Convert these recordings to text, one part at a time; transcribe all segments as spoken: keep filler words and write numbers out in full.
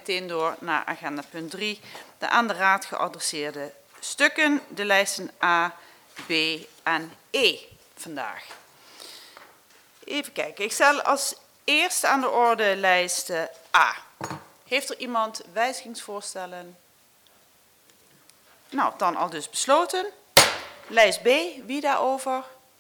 meteen door naar agenda punt drie, de aan de Raad geadresseerde stukken, de lijsten A, B en E vandaag. Even kijken, ik stel als eerste aan de orde lijst A. Heeft er iemand wijzigingsvoorstellen? Nou, dan al dus besloten. Lijst B, wie daarover?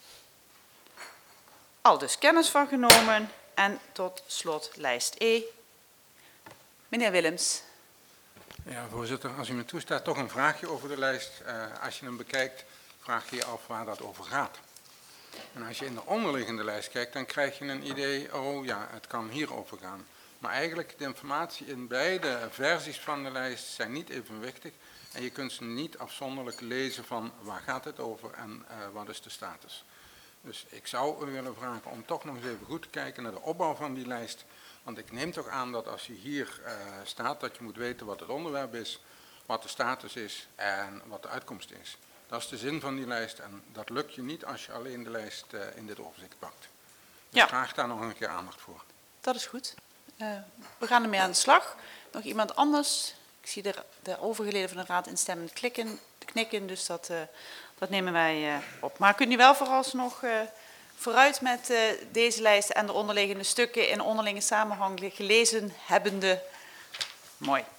Al dus kennis van genomen. En tot slot lijst E. Meneer Willems. Ja, voorzitter, als u me toestaat, toch een vraagje over de lijst. Uh, als je hem bekijkt, vraag je je af waar dat over gaat. En als je in de onderliggende lijst kijkt, dan krijg je een idee, oh ja, het kan hierover gaan. Maar eigenlijk, de informatie in beide versies van de lijst zijn niet evenwichtig. En je kunt ze niet afzonderlijk lezen van waar gaat het over en uh, wat is de status. Dus ik zou u willen vragen om toch nog eens even goed te kijken naar de opbouw van die lijst. Want ik neem toch aan dat als je hier uh, staat, dat je moet weten wat het onderwerp is, wat de status is en wat de uitkomst is. Dat is de zin van die lijst en dat lukt je niet als je alleen de lijst uh, in dit overzicht pakt. Dus Ja. graag daar nog een keer aandacht voor. Dat is goed. Uh, we gaan ermee aan de slag. Nog iemand anders? Ik zie de, de overgeleden van de Raad instemmend klikken, knikken, dus dat, uh, dat nemen wij uh, op. Maar kunt u wel vooralsnog uh, vooruit met uh, deze lijst en de onderliggende stukken in onderlinge samenhang gelezen hebbende? Mooi.